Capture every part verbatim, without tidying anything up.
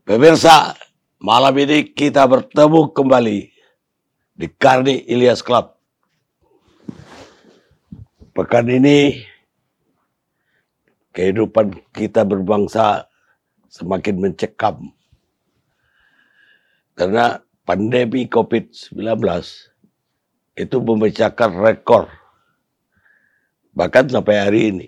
Pemirsa, malam ini kita bertemu kembali di Karni Ilyas Club. Pekan ini kehidupan kita berbangsa semakin mencekam karena pandemi covid sembilan belas itu memecahkan rekor bahkan sampai hari ini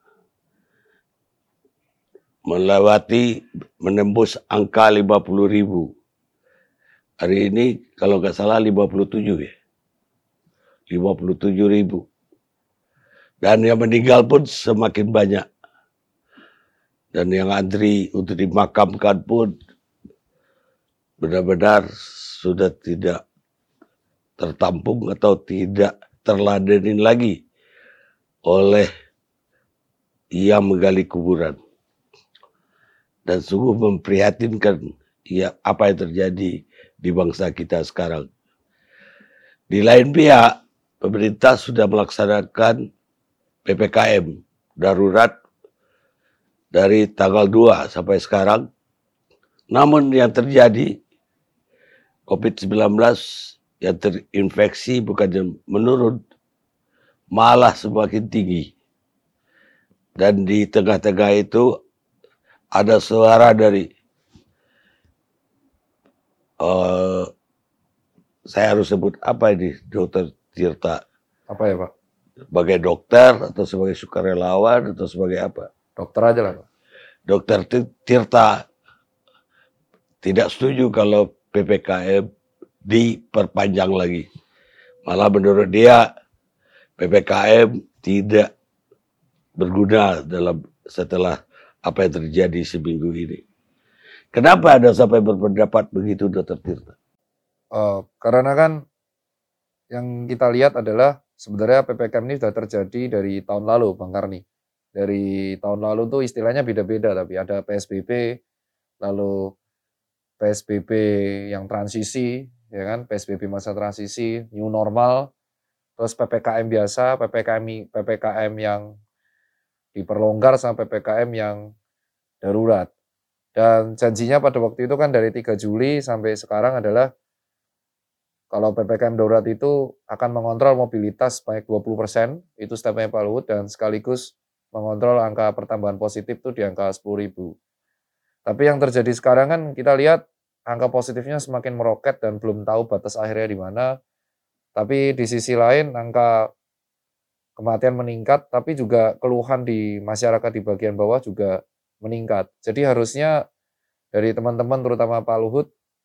melewati menembus angka lima puluh ribu. Hari ini kalau nggak salah lima puluh tujuh ya. lima puluh tujuh ribu. Dan yang meninggal pun semakin banyak. Dan yang antri untuk dimakamkan pun benar-benar sudah tidak tertampung atau tidak terladenin lagi oleh yang menggali kuburan. Dan sungguh memprihatinkan ya, apa yang terjadi di bangsa kita sekarang. Di lain pihak, pemerintah sudah melaksanakan P P K M darurat dari tanggal dua sampai sekarang. Namun yang terjadi covid sembilan belas yang terinfeksi bukannya menurun, malah semakin tinggi. Dan di tengah-tengah itu ada suara dari uh, saya harus sebut apa ini, Dokter Tirta? Apa ya Pak? Sebagai dokter atau sebagai sukarelawan atau sebagai apa? Dokter aja lah Pak. Dokter Tirta tidak setuju kalau P P K M diperpanjang lagi. Malah menurut dia P P K M tidak berguna dalam setelah apa yang terjadi seminggu ini. Kenapa Anda sampai berpendapat begitu, Dokter Tirta? Uh, karena kan yang kita lihat adalah sebenarnya P P K M ini sudah terjadi dari tahun lalu, Bang Karni. Dari tahun lalu tuh istilahnya beda-beda, tapi ada P S B B, lalu P S B B yang transisi, ya kan, P S B B masa transisi, new normal, terus P P K M biasa, P P K M P P K M yang diperlonggar sampai P P K M yang darurat. Dan janjinya pada waktu itu kan dari tiga Juli sampai sekarang adalah kalau P P K M darurat itu akan mengontrol mobilitas sebanyak dua puluh persen, itu stepnya Pak Luhut, dan sekaligus mengontrol angka pertambahan positif itu di angka sepuluh ribu. Tapi yang terjadi sekarang kan kita lihat angka positifnya semakin meroket dan belum tahu batas akhirnya di mana. Tapi di sisi lain angka kematian meningkat, tapi juga keluhan di masyarakat di bagian bawah juga meningkat. Jadi harusnya dari teman-teman terutama Pak Luhut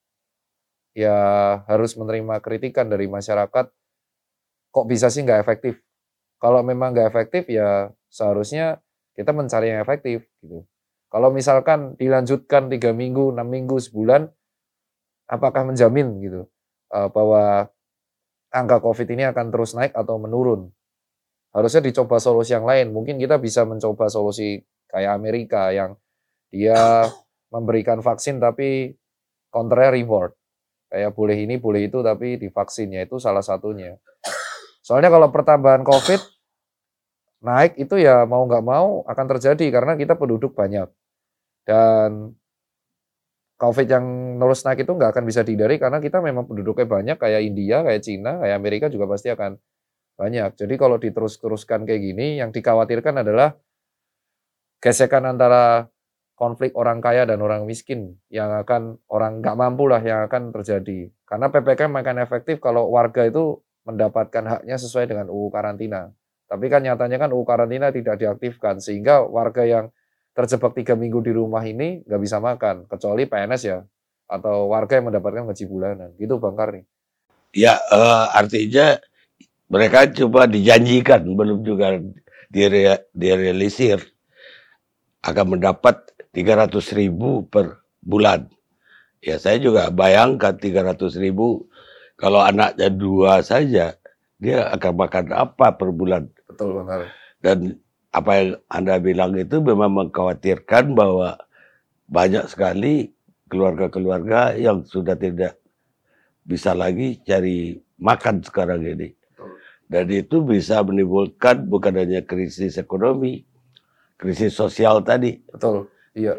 ya harus menerima kritikan dari masyarakat, kok bisa sih nggak efektif? Kalau memang nggak efektif ya seharusnya kita mencari yang efektif gitu. Kalau misalkan dilanjutkan tiga minggu, enam minggu, sebulan, apakah menjamin gitu bahwa angka COVID ini akan terus naik atau menurun? Harusnya dicoba solusi yang lain. Mungkin kita bisa mencoba solusi kayak Amerika yang dia memberikan vaksin tapi counternya reward. Kayak boleh ini, boleh itu, tapi divaksinnya itu salah satunya. Soalnya kalau pertambahan COVID naik itu ya mau nggak mau akan terjadi karena kita penduduk banyak. Dan COVID yang terus naik itu nggak akan bisa dihindari karena kita memang penduduknya banyak, kayak India, kayak Cina, kayak Amerika juga pasti akan banyak. Jadi kalau diterus-teruskan kayak gini, yang dikhawatirkan adalah gesekan antara konflik orang kaya dan orang miskin yang akan orang nggak mampu lah yang akan terjadi. Karena P P K M akan efektif kalau warga itu mendapatkan haknya sesuai dengan U U karantina. Tapi kan nyatanya kan U U karantina tidak diaktifkan sehingga warga yang terjebak tiga minggu di rumah ini nggak bisa makan kecuali P N S ya atau warga yang mendapatkan gaji bulanan. Gitu Bang Karni. Ya uh, artinya mereka coba dijanjikan belum juga dire, direalisir akan mendapat tiga ratus ribu per bulan. Ya saya juga bayangkan tiga ratus ribu kalau anaknya dua saja dia akan makan apa per bulan. Betul Bang Karni. Dan apa yang Anda bilang itu memang mengkhawatirkan bahwa banyak sekali keluarga-keluarga yang sudah tidak bisa lagi cari makan sekarang ini. Dan itu bisa menimbulkan bukan hanya krisis ekonomi, krisis sosial tadi. Betul, iya.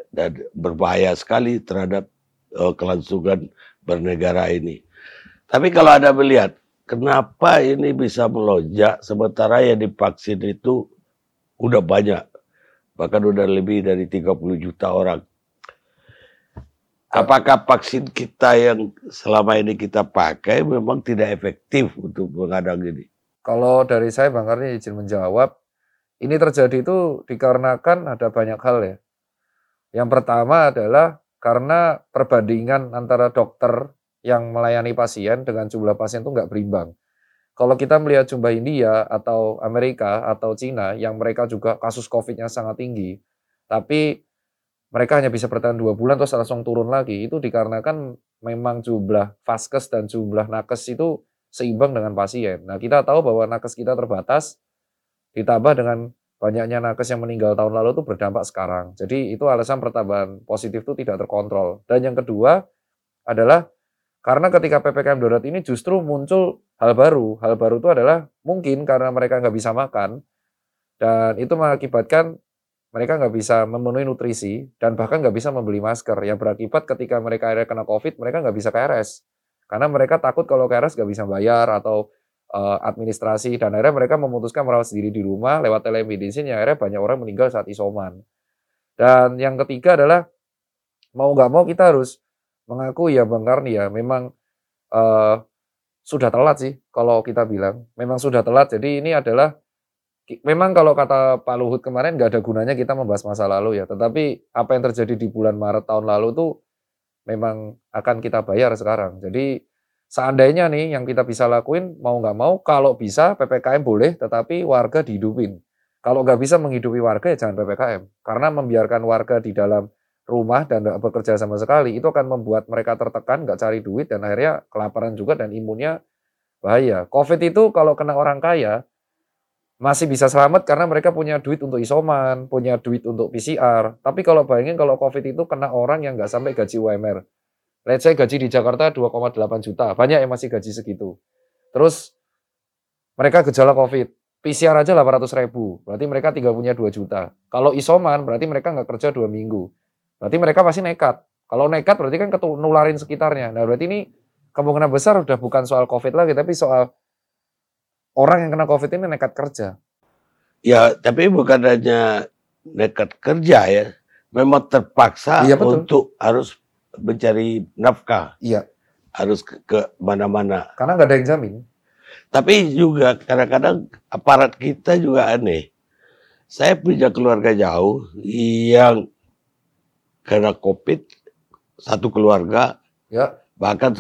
dan berbahaya sekali terhadap uh, kelangsungan bernegara ini. Tapi kalau Anda melihat, kenapa ini bisa melonjak sementara yang divaksin itu udah banyak, bahkan udah lebih dari tiga puluh juta orang. Apakah vaksin kita yang selama ini kita pakai memang tidak efektif untuk menghadang ini? Kalau dari saya Bang Karni izin menjawab, ini terjadi itu dikarenakan ada banyak hal ya. Yang pertama adalah karena perbandingan antara dokter yang melayani pasien dengan jumlah pasien itu nggak berimbang. Kalau kita melihat jumlah India atau Amerika atau Cina yang mereka juga kasus COVID-nya sangat tinggi, tapi mereka hanya bisa bertahan dua bulan terus langsung turun lagi. Itu dikarenakan memang jumlah vaskes dan jumlah nakes itu seimbang dengan pasien. Nah, kita tahu bahwa nakes kita terbatas, ditambah dengan banyaknya nakes yang meninggal tahun lalu itu berdampak sekarang. Jadi itu alasan pertambahan positif itu tidak terkontrol. Dan yang kedua adalah karena ketika P P K M darurat ini justru muncul hal baru. Hal baru itu adalah mungkin karena mereka nggak bisa makan, dan itu mengakibatkan mereka nggak bisa memenuhi nutrisi dan bahkan nggak bisa membeli masker. Yang berakibat ketika mereka akhirnya kena COVID, mereka nggak bisa K R S. Karena mereka takut kalau K R S nggak bisa bayar atau uh, administrasi. Dan akhirnya mereka memutuskan merawat sendiri di rumah lewat telemedicine, yang akhirnya banyak orang meninggal saat isoman. Dan yang ketiga adalah mau nggak mau kita harus mengaku ya Bang Karni ya, memang uh, sudah telat sih kalau kita bilang. Memang sudah telat. Jadi ini adalah memang kalau kata Pak Luhut kemarin nggak ada gunanya kita membahas masa lalu ya, tetapi apa yang terjadi di bulan Maret tahun lalu tuh memang akan kita bayar sekarang. Jadi seandainya nih yang kita bisa lakuin mau nggak mau, kalau bisa P P K M boleh, tetapi warga dihidupin. Kalau nggak bisa menghidupi warga ya jangan P P K M, karena membiarkan warga di dalam rumah dan nggak bekerja sama sekali itu akan membuat mereka tertekan, nggak cari duit, dan akhirnya kelaparan juga dan imunnya bahaya. COVID itu kalau kena orang kaya masih bisa selamat karena mereka punya duit untuk isoman, punya duit untuk P C R. Tapi kalau bayangin kalau COVID itu kena orang yang nggak sampai gaji U M R. Let's say gaji di Jakarta dua koma delapan juta, banyak yang masih gaji segitu. Terus mereka gejala COVID, P C R aja delapan ratus ribu, berarti mereka tinggal punya dua juta. Kalau isoman berarti mereka nggak kerja dua minggu. Berarti mereka pasti nekat. Kalau nekat berarti kan ketularin sekitarnya. Nah berarti ini kemungkinan besar udah bukan soal COVID lagi, tapi soal orang yang kena COVID ini nekat kerja. Ya, tapi bukan hanya nekat kerja ya. Memang terpaksa iya, untuk harus mencari nafkah. Iya. Harus ke, ke mana-mana. Karena nggak ada yang jamin. Tapi juga kadang-kadang aparat kita juga aneh. Saya punya keluarga jauh yang kena COVID, satu keluarga. Ya. Bahkan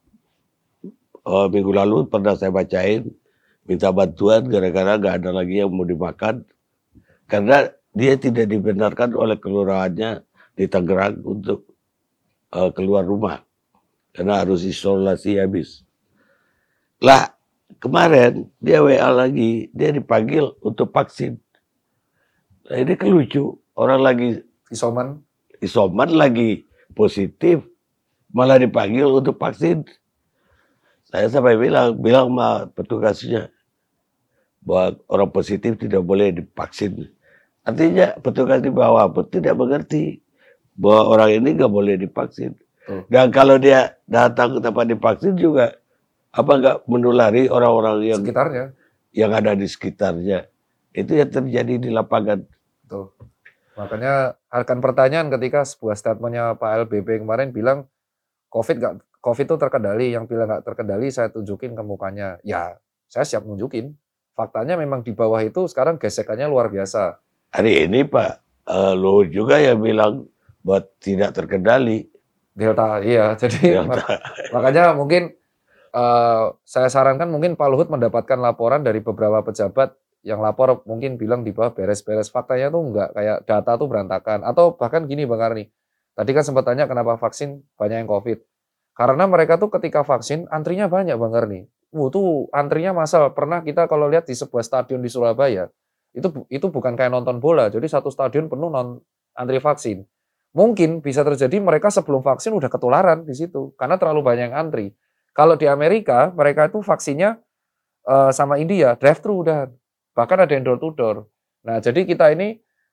uh, minggu lalu pernah saya bacain, minta bantuan gara-gara nggak ada lagi yang mau dimakan karena dia tidak dibenarkan oleh kelurahannya di Tangerang untuk uh, keluar rumah karena harus isolasi habis. Lah kemarin dia W A lagi, dia dipanggil untuk vaksin. Nah, ini kan lucu, orang lagi isoman, isoman lagi positif, malah dipanggil untuk vaksin. Saya sampai bilang, bilang sama petugasnya bahwa orang positif tidak boleh divaksin. Artinya petugas di bawah pun tidak mengerti bahwa orang ini nggak boleh divaksin. Oh. Dan kalau dia datang ke tempat divaksin juga, apa nggak menulari orang-orang yang sekitarnya, yang ada di sekitarnya. Itu yang terjadi di lapangan. Tuh. Makanya akan pertanyaan ketika sebuah statementnya Pak L B B kemarin bilang COVID nggak COVID itu terkendali, yang bilang nggak terkendali saya tunjukin ke mukanya. Ya, saya siap nunjukin. Faktanya memang di bawah itu sekarang gesekannya luar biasa. Hari ini Pak uh, Luhut juga yang bilang bahwa tidak terkendali. Delta, iya. Jadi Delta. Mak makanya mungkin uh, saya sarankan mungkin Pak Luhut mendapatkan laporan dari beberapa pejabat yang lapor mungkin bilang di bawah beres-beres. Faktanya tuh enggak, kayak data tuh berantakan. Atau bahkan gini Bang Karni, tadi kan sempat tanya kenapa vaksin banyak yang COVID. Karena mereka tuh ketika vaksin, antrinya banyak Bang Karni. Wuh, tuh antrinya massal. Pernah kita kalau lihat di sebuah stadion di Surabaya, itu itu bukan kayak nonton bola. Jadi satu stadion penuh non antri vaksin. Mungkin bisa terjadi mereka sebelum vaksin udah ketularan di situ. Karena terlalu banyak yang antri. Kalau di Amerika, mereka itu vaksinnya uh, sama India, drive-thru udah. Bahkan ada yang door to door. Nah, jadi kita ini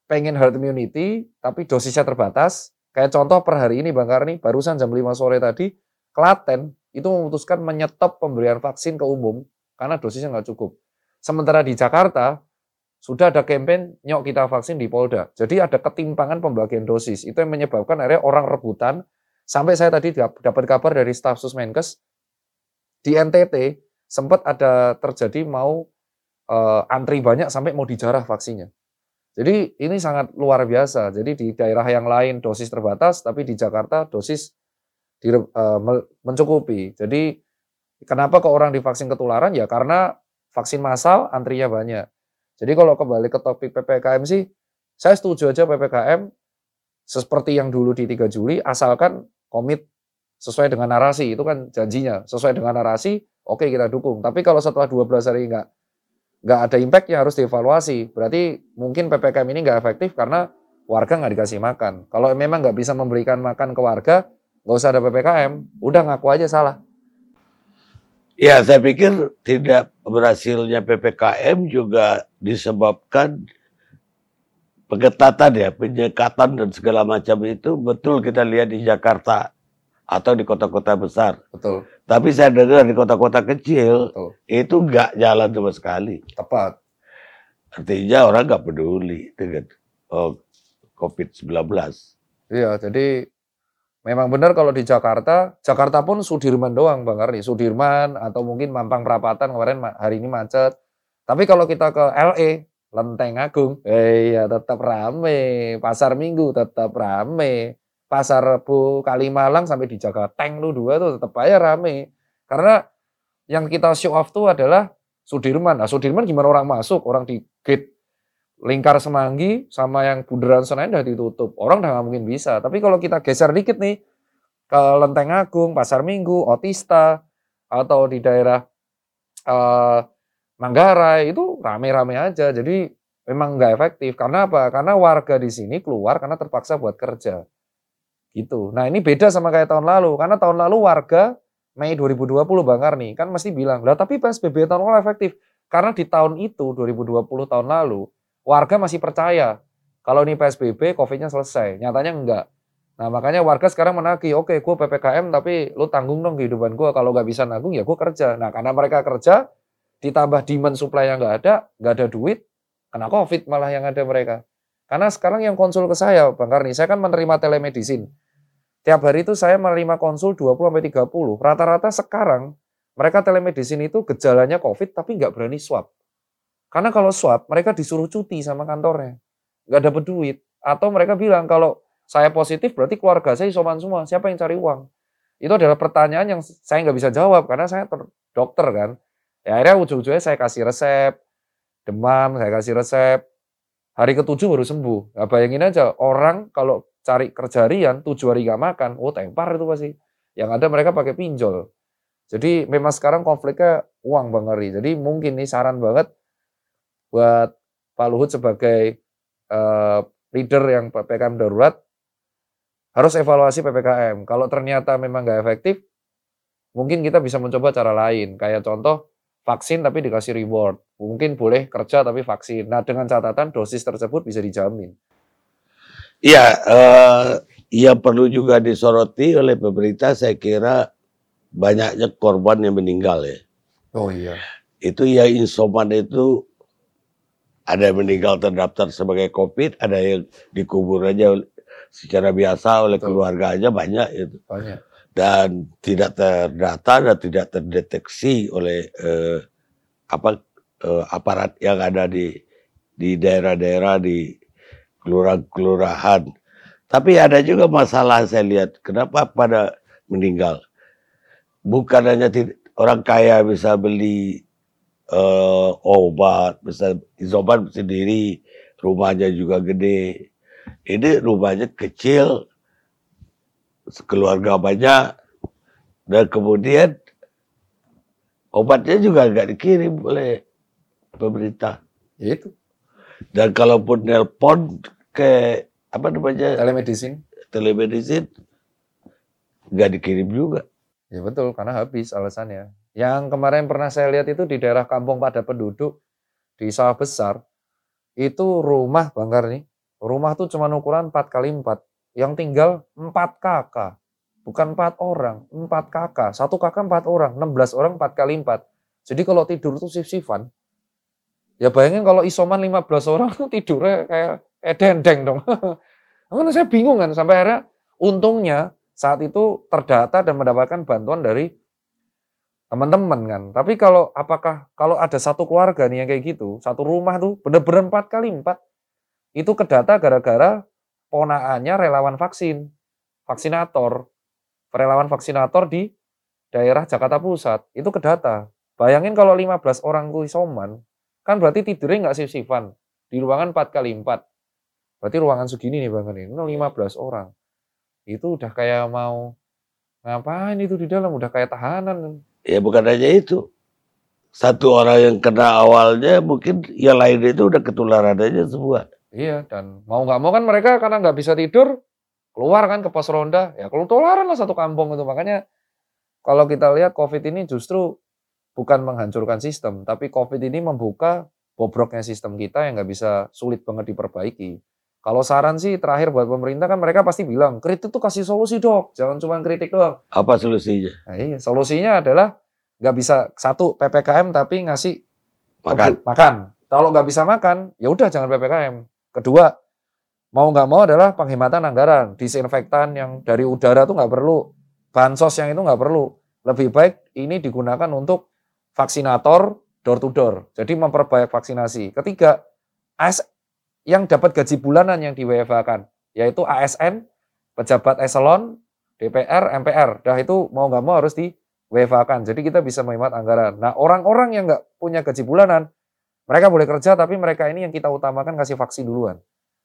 pengen herd immunity, tapi dosisnya terbatas. Kayak contoh per hari ini Bang Karni, barusan jam lima sore tadi, Klaten itu memutuskan menyetop pemberian vaksin ke umum karena dosisnya nggak cukup. Sementara di Jakarta, sudah ada campaign nyok kita vaksin di Polda. Jadi ada ketimpangan pembagian dosis. Itu yang menyebabkan akhirnya orang rebutan. Sampai saya tadi dapat kabar dari staf Susmenkes, di N T T sempat ada terjadi mau uh, antri banyak sampai mau dijarah vaksinnya. Jadi ini sangat luar biasa. Jadi di daerah yang lain dosis terbatas, tapi di Jakarta dosis di, uh, mencukupi. Jadi kenapa kok orang divaksin ketularan? Ya karena vaksin massal antrinya banyak. Jadi kalau kembali ke topik P P K M sih, saya setuju aja P P K M seperti yang dulu di tiga Juli, asalkan komit sesuai dengan narasi. Itu kan janjinya. Sesuai dengan narasi, oke okay, kita dukung. Tapi kalau setelah dua belas hari nggak nggak ada impact-nya, harus dievaluasi. Berarti mungkin P P K M ini nggak efektif karena warga nggak dikasih makan. Kalau memang nggak bisa memberikan makan ke warga, nggak usah ada P P K M, udah ngaku aja salah. Ya, saya pikir tidak berhasilnya P P K M juga disebabkan pengetatan ya, penyekatan dan segala macam itu betul kita lihat di Jakarta atau di kota-kota besar. Betul. Tapi saya dengar di kota-kota kecil, betul, itu nggak jalan sama sekali. Tepat. Artinya orang nggak peduli dengan oh, covid sembilan belas. Iya, jadi memang benar kalau di Jakarta, Jakarta pun Sudirman doang Bang Karni. Sudirman atau mungkin Mampang Perapatan kemarin hari ini macet. Tapi kalau kita ke L A, Lenteng Agung, eh ya tetap rame. Pasar Minggu tetap rame. Pasar Rebo Kalimalang sampai di Jakarta Tank lu dua tuh tetap aja rame. Karena yang kita show off tuh adalah Sudirman. Nah, Sudirman gimana orang masuk? Orang di gate Lingkar Semanggi sama yang Bundaran Senayan udah ditutup. Orang udah nggak mungkin bisa. Tapi kalau kita geser dikit nih ke Lenteng Agung, Pasar Minggu, Otista, atau di daerah uh, Manggarai, itu rame-rame aja. Jadi memang nggak efektif. Karena apa? Karena warga di sini keluar karena terpaksa buat kerja. Gitu. Nah ini beda sama kayak tahun lalu. Karena tahun lalu warga Mei dua ribu dua puluh Bang Karni kan mesti bilang, lah tapi P S B B tahun lalu efektif. Karena di tahun itu dua ribu dua puluh tahun lalu warga masih percaya kalau ini P S B B COVID-nya selesai. Nyatanya enggak. Nah makanya warga sekarang menagih, oke gue P P K M tapi lu tanggung dong kehidupan gue. Kalau nggak bisa nanggung ya gue kerja. Nah karena mereka kerja ditambah demand supply yang nggak ada, nggak ada duit, kena COVID malah yang ada mereka. Karena sekarang yang konsul ke saya, Bang Karni, saya kan menerima telemedicine. Tiap hari itu saya menerima konsul dua puluh sampai tiga puluh. Rata-rata sekarang mereka telemedicine itu gejalanya COVID tapi nggak berani swab. Karena kalau swab, mereka disuruh cuti sama kantornya. Nggak dapat duit. Atau mereka bilang kalau saya positif berarti keluarga saya isoman semua. Siapa yang cari uang? Itu adalah pertanyaan yang saya nggak bisa jawab karena saya dokter kan. Ya akhirnya ujung-ujungnya saya kasih resep. Demam, saya kasih resep. Hari ketujuh baru sembuh. Nah, bayangin aja, orang kalau cari kerja harian, tujuh hari gak makan, oh tempar itu pasti. Yang ada mereka pakai pinjol. Jadi memang sekarang konfliknya uang Bang Ngeri. Jadi mungkin nih saran banget buat Pak Luhut sebagai uh, leader yang P P K M darurat, harus evaluasi P P K M. Kalau ternyata memang gak efektif, mungkin kita bisa mencoba cara lain. Kayak contoh, vaksin tapi dikasih reward. Mungkin boleh kerja tapi vaksin. Nah dengan catatan dosis tersebut bisa dijamin. Iya, uh, yang perlu juga disoroti oleh pemerintah saya kira banyaknya korban yang meninggal ya. Oh iya. Itu ya insoman itu ada yang meninggal terdaftar sebagai COVID, ada yang dikubur aja secara biasa oleh Betul. keluarga aja banyak itu. Banyak. Dan tidak terdata dan tidak terdeteksi oleh eh, apa eh, aparat yang ada di di daerah-daerah di kelurahan-kelurahan. Tapi ada juga masalah saya lihat kenapa pada meninggal. Bukan hanya orang kaya bisa beli uh, obat, bisa isoman sendiri, rumahnya juga gede. Ini rumahnya kecil, keluarga banyak, dan kemudian obatnya juga nggak dikirim oleh pemerintah. Itu. Dan kalaupun nelpon ke apa namanya telemedicine, telemedicine nggak dikirim juga. Ya betul, karena habis alasannya. Yang kemarin pernah saya lihat itu di daerah kampung padat penduduk di Sawah Besar, itu rumah Bang Karni, Rumah tuh cuma ukuran empat kali empat. Yang tinggal empat kakak. Bukan empat orang, empat kakak. Satu kakak empat orang, enam belas orang empat kali empat. Jadi kalau tidur tuh sif-sifan. Ya bayangin kalau isoman lima belas orang tidurnya kayak eh dendeng dong. Makanya saya bingung kan, sampai akhirnya untungnya saat itu terdata dan mendapatkan bantuan dari teman-teman kan. Tapi kalau apakah kalau ada satu keluarga nih yang kayak gitu, satu rumah tuh bener-bener empat kali empat, itu kedata gara-gara ponaannya relawan vaksin, vaksinator, relawan vaksinator di daerah Jakarta Pusat, itu kedata. Bayangin kalau lima belas orang tuh isoman, kan berarti tidurnya nggak sif-sifan, di ruangan empat kali empat. Berarti ruangan segini nih Bang ini, lima belas orang. Itu udah kayak mau ngapain itu di dalam, udah kayak tahanan. Ya bukan hanya itu. Satu orang yang kena awalnya, mungkin yang lain itu udah ketularan aja semua. Iya, dan mau nggak mau kan mereka karena nggak bisa tidur, keluar kan ke pos ronda, ya ketularan lah satu kampung itu. Makanya kalau kita lihat COVID ini justru bukan menghancurkan sistem, tapi COVID ini membuka bobroknya sistem kita yang nggak bisa, sulit banget diperbaiki. Kalau saran sih terakhir buat pemerintah kan mereka pasti bilang, kritik tuh kasih solusi dok, jangan cuma kritik doang. Apa solusinya? Nah, iya, solusinya adalah nggak bisa satu P P K M tapi ngasih Makan. makan. Kalau nggak bisa makan, ya udah jangan P P K M. Kedua, mau nggak mau adalah penghematan anggaran, disinfektan yang dari udara tuh nggak perlu, bansos yang itu nggak perlu. Lebih baik ini digunakan untuk vaksinator door to door. Jadi memperbanyak vaksinasi. Ketiga, A S yang dapat gaji bulanan yang di W F H-kan, yaitu A S N, pejabat eselon, D P R, M P R. Dah itu mau nggak mau harus di W F H-kan. Jadi kita bisa menghemat anggaran. Nah orang-orang yang nggak punya gaji bulanan, mereka boleh kerja tapi mereka ini yang kita utamakan kasih vaksin duluan.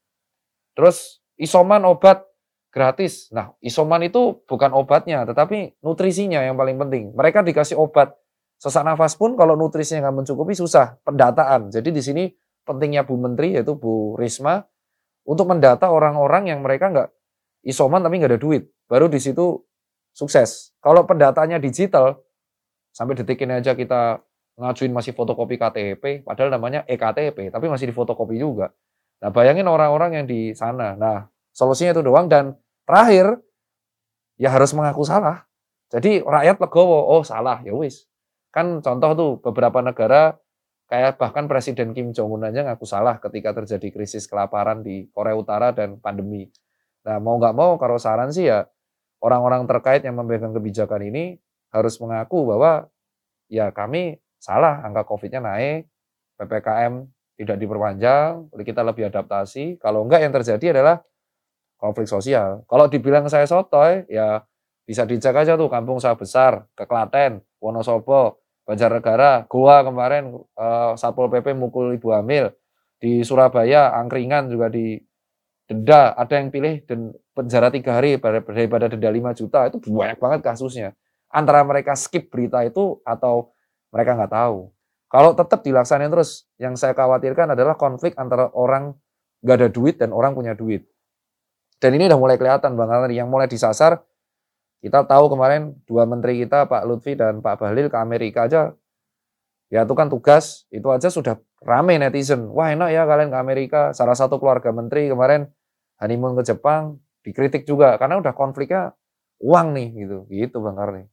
Terus isoman obat gratis. Nah isoman itu bukan obatnya, tetapi nutrisinya yang paling penting. Mereka dikasih obat sesak nafas pun kalau nutrisinya nggak mencukupi susah, pendataan. Jadi di sini pentingnya Bu Menteri yaitu Bu Risma untuk mendata orang-orang yang mereka nggak isoman tapi nggak ada duit. Baru di situ sukses. Kalau pendataannya digital, sampai detik ini aja kita ngajuin masih fotokopi K T P, padahal namanya E K T P, tapi masih difotokopi juga. Nah bayangin orang-orang yang di sana. Nah solusinya itu doang. Dan terakhir, ya harus mengaku salah. Jadi rakyat legowo, oh salah, ya wis. Kan contoh tuh beberapa negara, kayak bahkan Presiden Kim Jong-un aja ngaku salah ketika terjadi krisis kelaparan di Korea Utara dan pandemi. Nah mau nggak mau, kalau saran sih ya orang-orang terkait yang memegang kebijakan ini harus mengaku bahwa ya kami salah, angka COVID-nya naik, P P K M tidak diperpanjang, kita lebih adaptasi. Kalau enggak yang terjadi adalah konflik sosial. Kalau dibilang saya sotoy, ya bisa dicek aja tuh kampung saya besar, ke Klaten, Wonosobo, Banjarnegara, Goa kemarin eh, Satpol P P mukul ibu hamil. Di Surabaya, angkringan juga di denda, ada yang pilih dan penjara tiga hari daripada denda lima juta, itu banyak banget kasusnya. Antara mereka skip berita itu atau mereka nggak tahu. Kalau tetap dilaksanain terus, yang saya khawatirkan adalah konflik antara orang nggak ada duit dan orang punya duit. Dan ini udah mulai kelihatan Bang Alri, yang mulai disasar. Kita tahu kemarin dua menteri kita, Pak Lutfi dan Pak Bahlil ke Amerika aja, ya itu kan tugas, itu aja sudah rame netizen. Wah enak ya kalian ke Amerika. Salah satu keluarga menteri kemarin honeymoon ke Jepang, dikritik juga karena udah konfliknya uang nih gitu, gitu Bang Karni.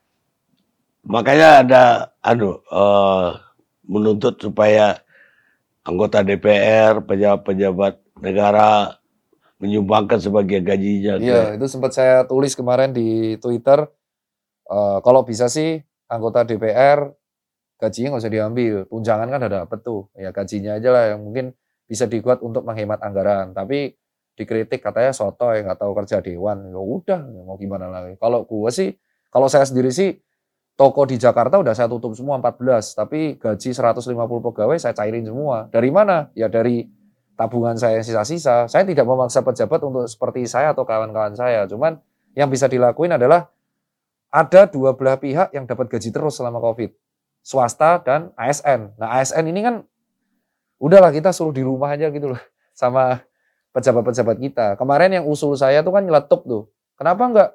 Makanya ada anu uh, menuntut supaya anggota D P R, pejabat-pejabat negara menyumbangkan sebagian gajinya. Iya, itu sempat saya tulis kemarin di Twitter. Uh, kalau bisa sih anggota D P R gajinya nggak usah diambil, tunjangan kan ada dapet tuh, ya gajinya aja lah yang mungkin bisa dibuat untuk menghemat anggaran. Tapi dikritik katanya sotoy, nggak tahu kerja dewan. Ya udah, mau gimana lagi. Kalau gua sih, kalau saya sendiri sih, toko di Jakarta udah saya tutup semua empat belas, tapi gaji seratus lima puluh pegawai saya cairin semua. Dari mana? Ya dari tabungan saya yang sisa-sisa. Saya tidak memaksa pejabat untuk seperti saya atau kawan-kawan saya. Cuman yang bisa dilakuin adalah ada dua belah pihak yang dapat gaji terus selama COVID. Swasta dan A S N. Nah A S N ini kan udahlah kita suruh di rumah aja gitu loh sama pejabat-pejabat kita. Kemarin yang usul saya tuh kan nyeletuk tuh. Kenapa enggak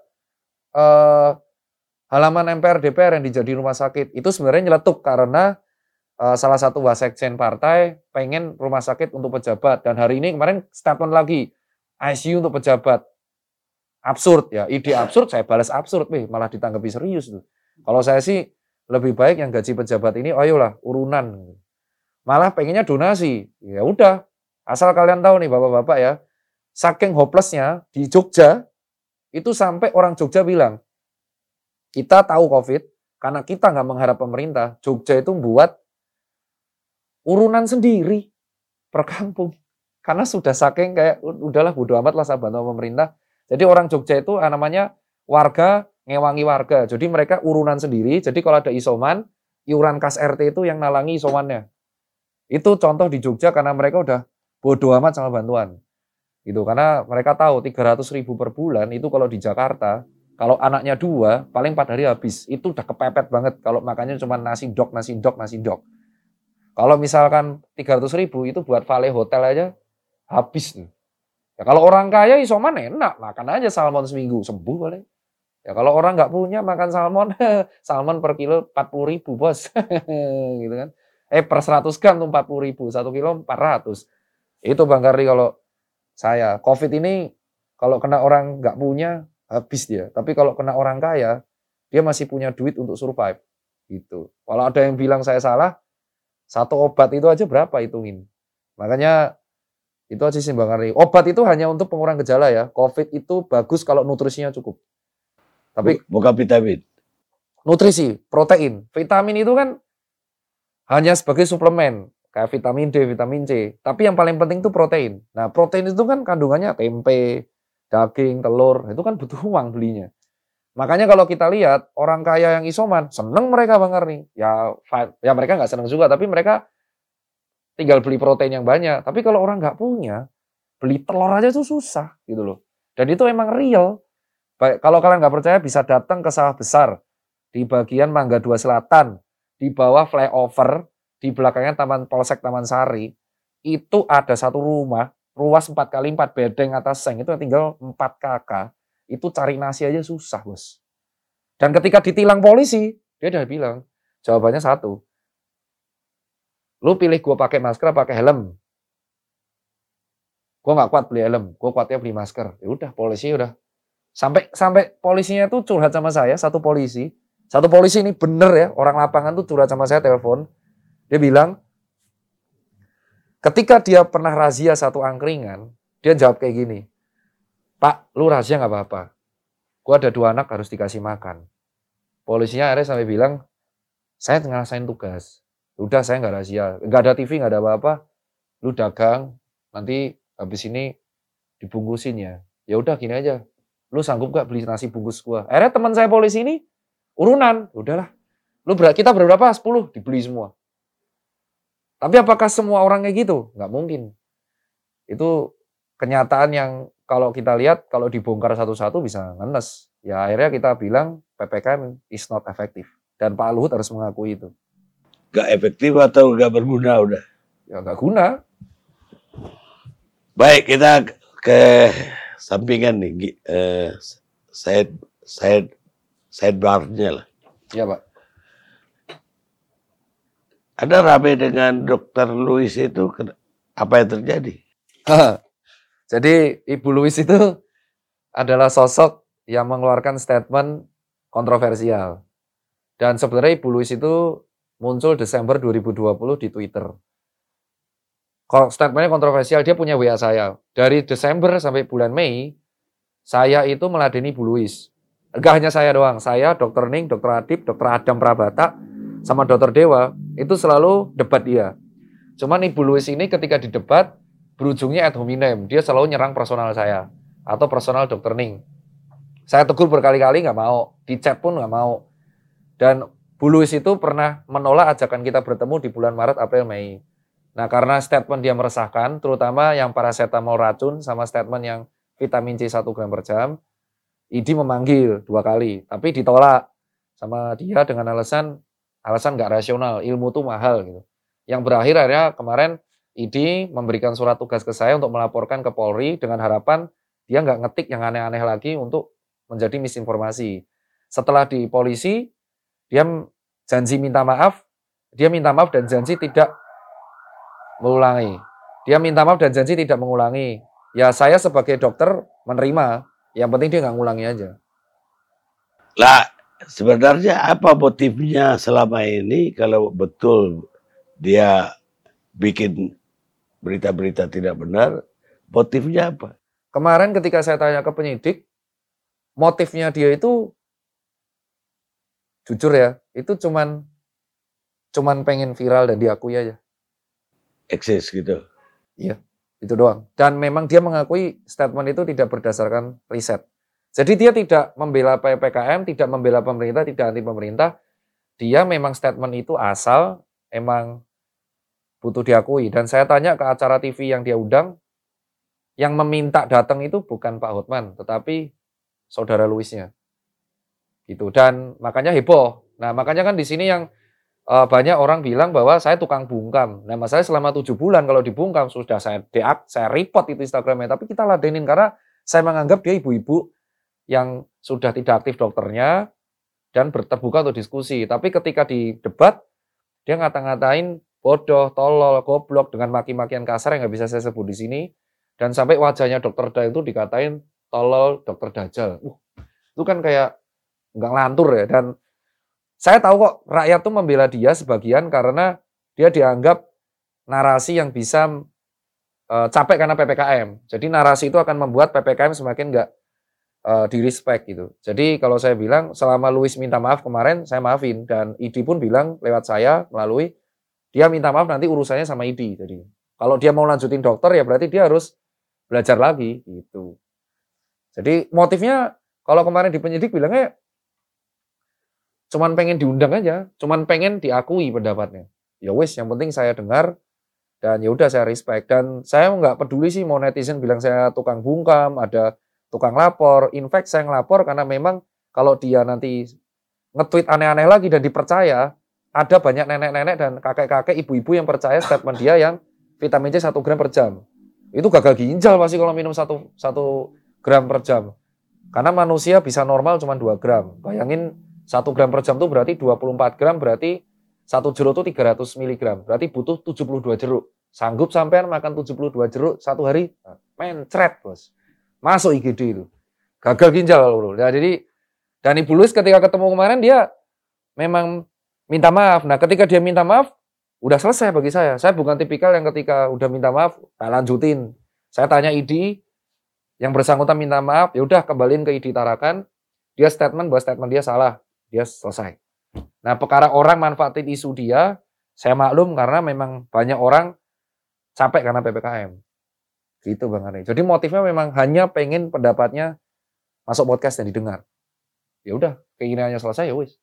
eh, halaman M P R D P R yang dijadi rumah sakit? Itu sebenarnya nyeletuk karena uh, salah satu wasekjen partai pengen rumah sakit untuk pejabat. Dan hari ini kemarin statement lagi, I C U untuk pejabat. Absurd ya, ide absurd saya balas absurd, weh, malah ditanggapi serius tuh. Kalau saya sih lebih baik yang gaji pejabat ini, ayolah urunan. Malah pengennya donasi. Ya udah, asal kalian tahu nih bapak-bapak ya, saking hopelessnya di Jogja, itu sampai orang Jogja bilang, kita tahu COVID, karena kita nggak mengharap pemerintah, Jogja itu buat urunan sendiri per kampung. Karena sudah saking kayak, udahlah bodo amat lah saya bantu pemerintah. Jadi orang Jogja itu namanya warga ngewangi warga. Jadi mereka urunan sendiri. Jadi kalau ada isoman, iuran kas R T itu yang nalangi isomannya. Itu contoh di Jogja karena mereka udah bodo amat sama bantuan. Gitu. Karena mereka tahu tiga ratus ribu per bulan itu kalau di Jakarta, kalau anaknya dua, paling empat hari habis. Itu udah kepepet banget kalau makannya cuma nasi dok, nasi dok, nasi dok. Kalau misalkan tiga ratus ribu itu buat vale hotel aja habis tuh. Ya kalau orang kaya isoman enak, makan aja salmon seminggu, sembuh boleh. Ya kalau orang nggak punya makan salmon, salmon per kilo empat puluh ribu bos. Gitu kan. Eh per seratus gram tuh empat puluh ribu, satu kilo empat ratus. Itu Bang Karni kalau saya. Covid ini kalau kena orang nggak punya, habis dia. Tapi kalau kena orang kaya, dia masih punya duit untuk survive. Gitu. Kalau ada yang bilang saya salah, satu obat itu aja berapa hitungin. Makanya itu aja sih Bang Karni. Obat itu hanya untuk pengurang gejala ya. Covid itu bagus kalau nutrisinya cukup. Tapi bukan vitamin. Nutrisi, protein. Vitamin itu kan hanya sebagai suplemen. Kayak vitamin D, vitamin C. Tapi yang paling penting itu protein. Nah protein itu kan kandungannya tempe, daging, telur. Itu kan butuh uang belinya. Makanya kalau kita lihat orang kaya yang isoman, seneng mereka Bang Karni. Ya, ya mereka nggak seneng juga. Tapi mereka tinggal beli protein yang banyak. Tapi kalau orang nggak punya, beli telur aja itu susah gitu loh. Dan itu emang real. Baik, kalau kalian nggak percaya bisa datang ke sawah besar di bagian Mangga Dua Selatan, di bawah flyover, di belakangnya Taman Polsek Taman Sari, itu ada satu rumah, ruas empat kali empat bedeng atas seng, itu tinggal empat kakak, itu cari nasi aja susah bos. Dan ketika ditilang polisi, dia udah bilang, jawabannya satu, lu pilih gue pakai masker, pakai helm. Gue nggak kuat beli helm, gue kuatnya beli masker. Ya udah, polisi udah. Sampai sampai polisinya tuh curhat sama saya, satu polisi. Satu polisi ini bener ya, orang lapangan tuh curhat sama saya telepon. Dia bilang, ketika dia pernah razia satu angkringan, dia jawab kayak gini, Pak, lu razia nggak apa-apa. Gue ada dua anak harus dikasih makan. Polisinya akhirnya sampai bilang, saya ngerasain tugas. Udah saya nggak razia, nggak ada T V, nggak ada apa-apa. Lu dagang, nanti habis ini dibungkusin ya. Ya udah gini aja. Lu sanggup gak beli nasi bungkus gua? Akhirnya teman saya polisi ini urunan. Udahlah. Lu ber kita berberapa? sepuluh dibeli semua. Tapi apakah semua orang kayak gitu? Nggak mungkin. Itu kenyataan yang kalau kita lihat, kalau dibongkar satu-satu bisa ngenes. Ya akhirnya kita bilang P P K M is not effective. Dan Pak Luhut harus mengakui itu. Gak efektif atau gak berguna udah? Ya nggak guna. Baik, kita ke sampingan nih, eh, side side sidebar-nya lah. Iya Pak. Ada rame dengan Dokter Louis itu, apa yang terjadi? Jadi Ibu Louis itu adalah sosok yang mengeluarkan statement kontroversial. Dan sebenarnya Ibu Louis itu muncul Desember dua ribu dua puluh di Twitter. Statementnya kontroversial, dia punya W A saya. Dari Desember sampai bulan Mei, saya itu meladeni Bu Louis. Enggak hanya saya doang, saya, Dokter Ning, Dokter Adib, Dokter Adam Prabata, sama Dokter Dewa, itu selalu debat dia. Cuman Ibu Louis ini ketika didebat, berujungnya ad hominem. Dia selalu nyerang personal saya, atau personal Dokter Ning. Saya tegur berkali-kali, nggak mau. Di chat pun nggak mau. Dan Bu Louis itu pernah menolak ajakan kita bertemu di bulan Maret, April, Mei. Nah, karena statement dia meresahkan, terutama yang paracetamol racun sama statement yang vitamin C satu gram per jam, I D memanggil dua kali, tapi ditolak sama dia dengan alasan alasan nggak rasional, ilmu tuh mahal gitu. Yang berakhir akhirnya kemarin I D memberikan surat tugas ke saya untuk melaporkan ke Polri dengan harapan dia nggak ngetik yang aneh-aneh lagi untuk menjadi misinformasi. Setelah di polisi, dia janji minta maaf, Dia minta maaf dan janji tidak mengulangi. Dia minta maaf dan janji tidak mengulangi. Ya saya sebagai dokter menerima. Yang penting dia nggak ngulangi aja. Lah, sebenarnya apa motifnya selama ini kalau betul dia bikin berita-berita tidak benar, motifnya apa? Kemarin ketika saya tanya ke penyidik, motifnya dia itu jujur ya, itu cuman cuman pengen viral dan diakui aja. Eksis gitu. Iya, itu doang. Dan memang dia mengakui statement itu tidak berdasarkan riset. Jadi dia tidak membela P P K M, tidak membela pemerintah, tidak anti pemerintah. Dia memang statement itu asal emang butuh diakui. Dan saya tanya ke acara T V yang dia undang, yang meminta datang itu bukan Pak Hotman, tetapi saudara Louisnya. Gitu. Dan makanya heboh. Nah, makanya kan di sini yang uh, banyak orang bilang bahwa saya tukang bungkam. Nah, masalahnya selama tujuh bulan kalau dibungkam sudah saya deak, saya report itu Instagramnya. Tapi kita ladenin karena saya menganggap dia ibu-ibu yang sudah tidak aktif dokternya dan terbuka untuk diskusi. Tapi ketika di debat, dia ngata-ngatain bodoh, tolol, goblok dengan maki-makian kasar yang nggak bisa saya sebut di sini. Dan sampai wajahnya dokter Da itu dikatain tolol, dokter Dajjal. Uh, itu kan kayak nggak ngelantur ya. Dan saya tahu kok rakyat tuh membela dia sebagian karena dia dianggap narasi yang bisa uh, capek karena P P K M. Jadi narasi itu akan membuat P P K M semakin nggak uh, di-respect gitu. Jadi kalau saya bilang selama Louis minta maaf kemarin, saya maafin. Dan I D pun bilang lewat saya melalui, dia minta maaf nanti urusannya sama I D. Jadi kalau dia mau lanjutin dokter ya berarti dia harus belajar lagi gitu. Jadi motifnya kalau kemarin di penyidik bilangnya cuman pengen diundang aja, cuman pengen diakui pendapatnya. Ya wis, yang penting saya dengar dan ya udah saya respect dan saya nggak peduli sih mau netizen bilang saya tukang bungkam, ada tukang lapor. In fact saya ngelapor karena memang kalau dia nanti nge-tweet aneh-aneh lagi dan dipercaya, ada banyak nenek-nenek dan kakek-kakek, ibu-ibu yang percaya statement dia yang vitamin C satu gram per jam. Itu gagal ginjal pasti kalau minum satu gram per jam. Karena manusia bisa normal cuma dua gram. Bayangin satu gram per jam itu berarti dua puluh empat gram, berarti satu jeruk itu tiga ratus miligram. Berarti butuh tujuh puluh dua jeruk. Sanggup sampean makan tujuh puluh dua jeruk satu hari? Mencret, bos. Masuk I G D itu. Gagal ginjal, bro. Nah, jadi, dan Ibu Louis ketika ketemu kemarin, dia memang minta maaf. Nah, ketika dia minta maaf, udah selesai bagi saya. Saya bukan tipikal yang ketika udah minta maaf, tak lanjutin. Saya tanya I D, yang bersangkutan minta maaf, ya udah kembaliin ke I D Tarakan. Dia statement bahwa statement dia salah. Dia selesai. Nah, perkara orang manfaatin isu dia, saya maklum karena memang banyak orang capek karena P P K M. Gitu Bang Arni. Jadi motifnya memang hanya pengen pendapatnya masuk podcast dan didengar. Ya udah, keinginannya selesai ya wis.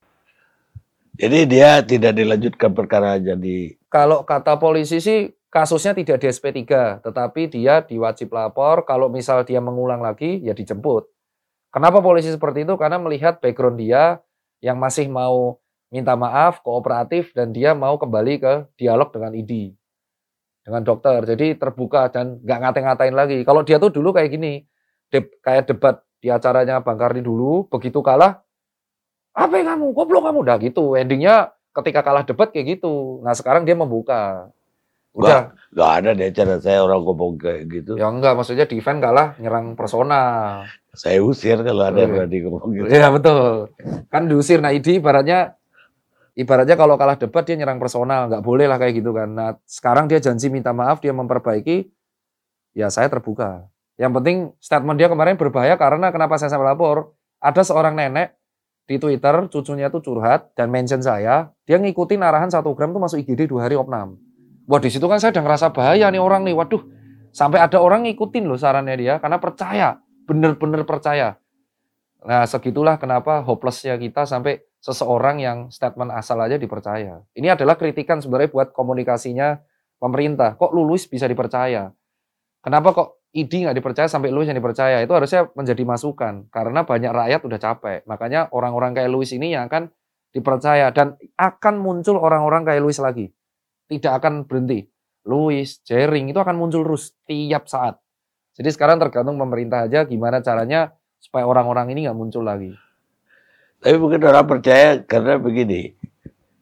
Jadi dia tidak dilanjutkan perkara jadi. Kalau kata polisi sih kasusnya tidak di S P tiga, tetapi dia diwajib lapor. Kalau misal dia mengulang lagi, ya dijemput. Kenapa polisi seperti itu? Karena melihat background dia yang masih mau minta maaf, kooperatif, dan dia mau kembali ke dialog dengan I D, dengan dokter. Jadi terbuka dan nggak ngata-ngatain lagi. Kalau dia tuh dulu kayak gini, de- kayak debat di acaranya Bang Karni dulu, begitu kalah, apa yang kamu, goblok kamu, udah gitu. Endingnya ketika kalah debat kayak gitu. Nah sekarang dia membuka. Udah. Nggak, nggak ada di acara saya orang ngomong kayak gitu. Ya enggak, maksudnya di event kalah nyerang personal. Saya usir kalau ada yang berani ngomong gitu. Iya betul. Kan diusir. Nah I D ibaratnya, ibaratnya kalau kalah debat dia nyerang personal. Nggak boleh lah kayak gitu kan. Nah sekarang dia janji minta maaf, dia memperbaiki. Ya saya terbuka. Yang penting statement dia kemarin berbahaya karena kenapa saya sampai lapor. Ada seorang nenek di Twitter, cucunya tuh curhat dan mention saya, dia ngikutin arahan satu gram tuh masuk I G D dua hari opnam. Wah di situ kan saya udah ngerasa bahaya nih orang nih, waduh, sampai ada orang ngikutin loh sarannya dia, karena percaya, bener-bener percaya. Nah segitulah kenapa hopelessnya kita sampai seseorang yang statement asal aja dipercaya. Ini adalah kritikan sebenarnya buat komunikasinya pemerintah, kok Louis bisa dipercaya? Kenapa kok I D nggak dipercaya sampai Louis yang dipercaya? Itu harusnya menjadi masukan karena banyak rakyat udah capek. Makanya orang-orang kayak Louis ini yang akan dipercaya dan akan muncul orang-orang kayak Louis lagi. Tidak akan berhenti. Louis, Jering itu akan muncul terus tiap saat. Jadi sekarang tergantung pemerintah aja gimana caranya supaya orang-orang ini nggak muncul lagi. Tapi mungkin orang percaya karena begini.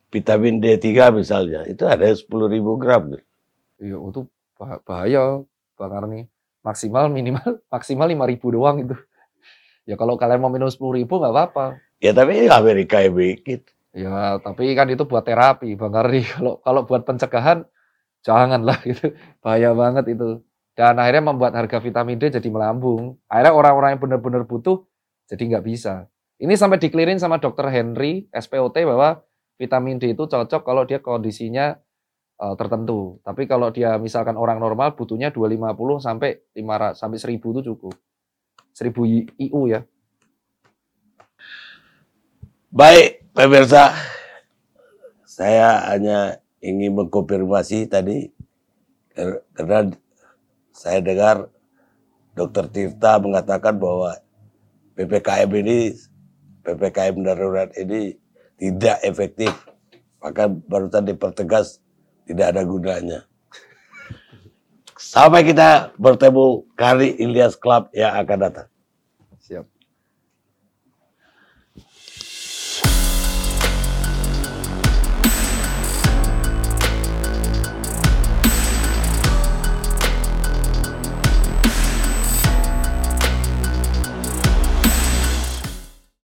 vitamin D tiga misalnya, itu ada sepuluh ribu gram. Iya, itu bahaya Bang Karni. Maksimal minimal maksimal lima ribu doang itu. Ya kalau kalian mau minum sepuluh ribu nggak apa-apa. Ya tapi Amerika yang bikin. Ya tapi kan itu buat terapi Bang Karni. Kalau kalau buat pencegahan janganlah gitu. Bahaya banget itu. Dan akhirnya membuat harga vitamin D jadi melambung. Akhirnya orang-orang yang benar-benar butuh jadi nggak bisa. Ini sampai dikelirin sama dokter Henry, S P O T, bahwa vitamin D itu cocok kalau dia kondisinya uh, tertentu. Tapi kalau dia misalkan orang normal butuhnya dua ratus lima puluh sampai lima ratus sampai seribu itu cukup. seribu I U ya. Baik, pemirsa. Saya hanya ingin mengkonfirmasi tadi karena saya dengar Dokter Tirta mengatakan bahwa P P K M ini, P P K M darurat ini tidak efektif. Maka barusan dipertegas tidak ada gunanya. Sampai kita bertemu kali Ilyas Club yang akan datang. Siap.